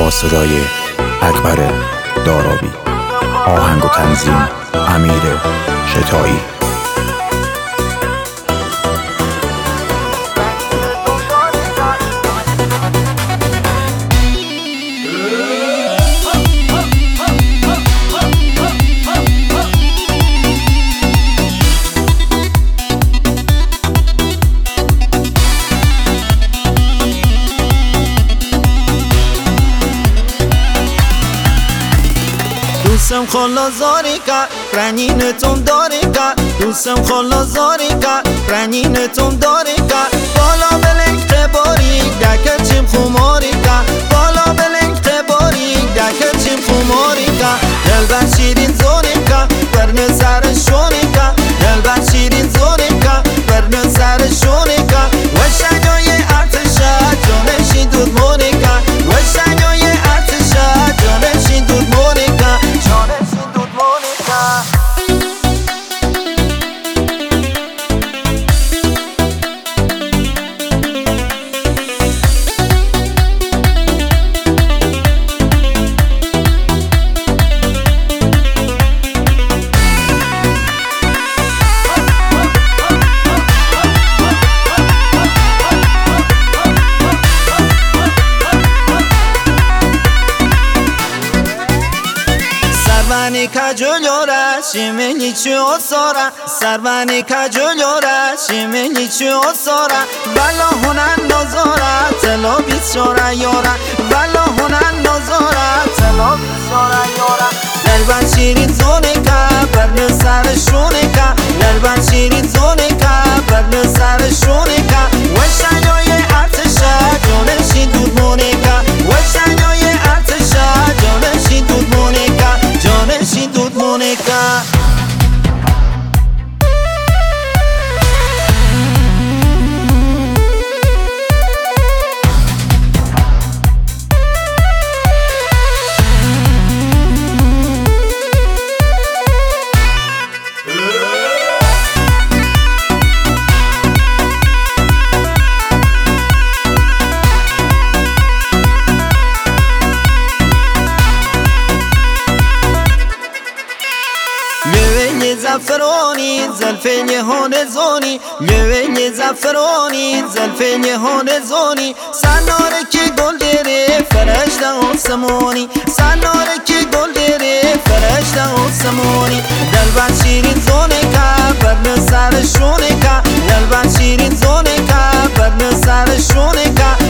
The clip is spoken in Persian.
با صدای اکبر دارابی، آهنگ و تنظیم امیر شتایی. دوستم خلا زاریکا رنینتون داریکا، دوستم خلا زاریکا رنینتون داریکا، بالا بلنگ تباری دکه چیم خماریکا، بالا بلنگ تباری دکه چیم خماریکا، دلبر شیرین زاریکا برن سر شونیکا، دلبر شیرین زاریکا برن سر شونیکا، و شنای ارتشا جانشین دود مونیکا، و شنای ارتشا جانشین دود مونیکا. سربانی کجولیورا شیمنی چی اصارا، سربانی کجولیورا شیمنی چی اصارا، والا هنن نزارا تلو بیچارا یارا، والا هنن نزارا تلو بیچارا یارا، دلبر شیرین زونیکا برن سر شونیکا، دلبر شیرین زونیکا برن سر شونیکا، و شنای ارتشا جانشین دود مونیکا، و شنای ارتشا جانشین دود مونیکا، جانشین دود مونیکا. زعفرانی زلفین هون زونی، لوین زعفرانی زلفین هون زونی، سنار کی گل دیره فرشته آسمانی، سنار کی گل دیره فرشته آسمانی، دلبر شیرین زونیکا برن سر شونیکا، دلبر شیرین زونیکا برن سر شونیکا،